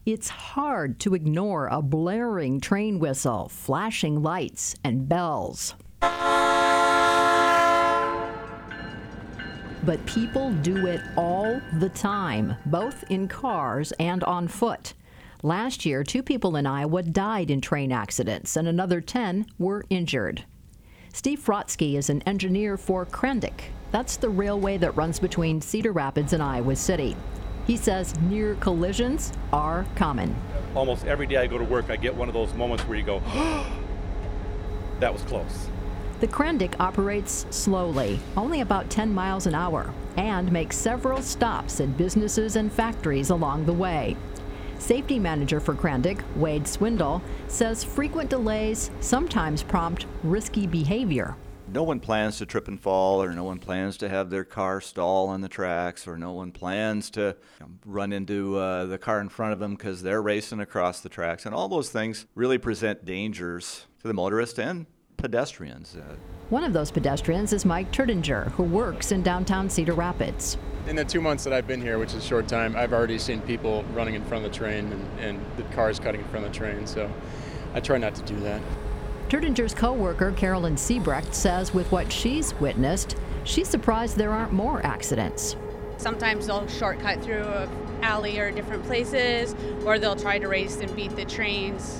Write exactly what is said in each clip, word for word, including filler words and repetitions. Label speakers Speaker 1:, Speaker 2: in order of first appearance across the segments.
Speaker 1: It's hard to ignore a blaring train whistle, flashing lights, and bells. But people do it all the time, both in cars and on foot. Last year, two people in Iowa died in train accidents, and another ten were injured. Steve Frotsky is an engineer for Krendic. That's the railway that runs between Cedar Rapids and Iowa City. He says near collisions are common.
Speaker 2: Almost every day I go to work, I get one of those moments where you go, that was close.
Speaker 1: The Krendic operates slowly, only about ten miles an hour, and makes several stops at businesses and factories along the way. Safety manager for Krendic, Wade Swindle, says frequent delays sometimes prompt risky behavior.
Speaker 3: No one plans to trip and fall, or no one plans to have their car stall on the tracks, or no one plans to you know, run into uh, the car in front of them because they're racing across the tracks. And all those things really present dangers to the motorist and pedestrians. Uh,
Speaker 1: One of those pedestrians is Mike Turdinger, who works in downtown Cedar Rapids.
Speaker 4: In the two months that I've been here, which is a short time, I've already seen people running in front of the train and, and the cars cutting in front of the train, so I try not to do that.
Speaker 1: Turdinger's co-worker, Carolyn Siebrecht, says with what she's witnessed, she's surprised there aren't more accidents.
Speaker 5: Sometimes they'll shortcut through an alley or different places, or they'll try to race and beat the trains,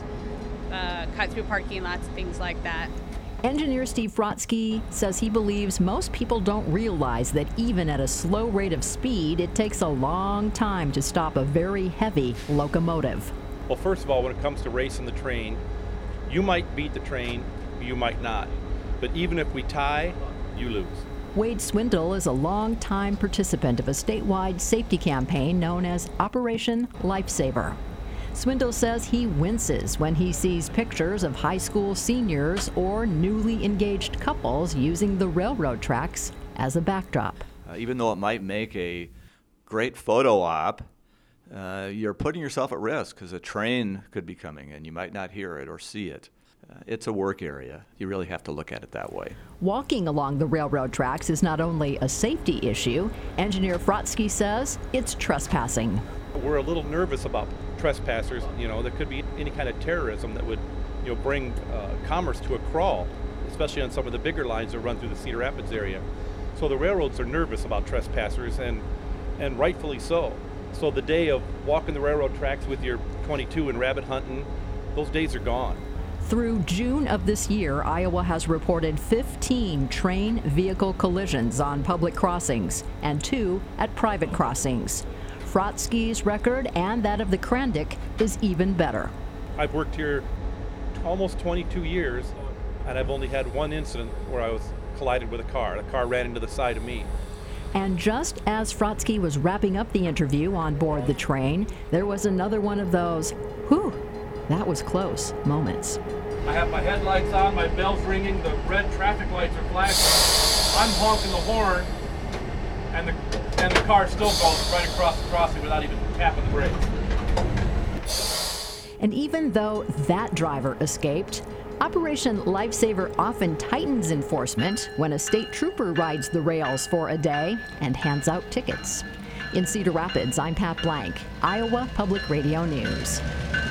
Speaker 5: uh, cut through parking lots, things like that.
Speaker 1: Engineer Steve Frotsky says he believes most people don't realize that even at a slow rate of speed, it takes a long time to stop a very heavy locomotive.
Speaker 2: Well, first of all, when it comes to racing the train, you might beat the train, you might not. But even if we tie, you lose.
Speaker 1: Wade Swindle is a long-time participant of a statewide safety campaign known as Operation Lifesaver. Swindle says he winces when he sees pictures of high school seniors or newly engaged couples using the railroad tracks as a backdrop.
Speaker 3: Uh, even though it might make a great photo op, uh, you're putting yourself at risk because a train could be coming and you might not hear it or see it. Uh, it's a work area. You really have to look at it that way.
Speaker 1: Walking along the railroad tracks is not only a safety issue. Engineer Frotsky says it's trespassing.
Speaker 2: We're a little nervous about trespassers. You know, there could be any kind of terrorism that would, you know, bring uh, commerce to a crawl, especially on some of the bigger lines that run through the Cedar Rapids area. So the railroads are nervous about trespassers, and and rightfully so. So the day of walking the railroad tracks with your twenty-two and rabbit hunting, those days are gone.
Speaker 1: Through June of this year, Iowa has reported fifteen train vehicle collisions on public crossings and two at private crossings. Frotsky's record and that of the Krendic is even better.
Speaker 2: I've worked here almost twenty-two years, and I've only had one incident where I was collided with a car. The car ran into the side of me.
Speaker 1: And just as Frotsky was wrapping up the interview on board the train, there was another one of those, whew, that was close moments.
Speaker 2: I have my headlights on, my bell's ringing, the red traffic lights are flashing. I'm honking the horn, and the and the car still goes right across the crossing without even tapping the brakes.
Speaker 1: And even though that driver escaped, Operation Lifesaver often tightens enforcement when a state trooper rides the rails for a day and hands out tickets. In Cedar Rapids, I'm Pat Blank, Iowa Public Radio News.